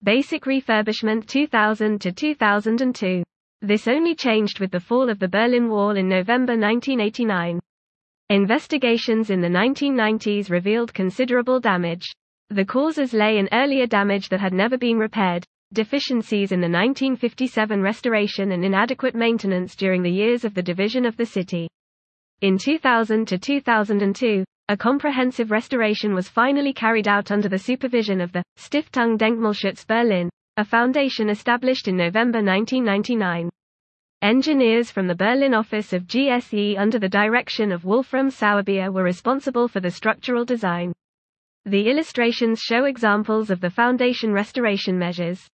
Basic refurbishment 2000 to 2002. This only changed with the fall of the Berlin Wall in November 1989. Investigations in the 1990s revealed considerable damage. The causes lay in earlier damage that had never been repaired, deficiencies in the 1957 restoration and inadequate maintenance during the years of the division of the city. In 2000 to 2002, a comprehensive restoration was finally carried out under the supervision of the Stiftung Denkmalschutz Berlin, a foundation established in November 1999. Engineers from the Berlin office of GSE under the direction of Wolfram Sauerbier were responsible for the structural design. The illustrations show examples of the foundation restoration measures.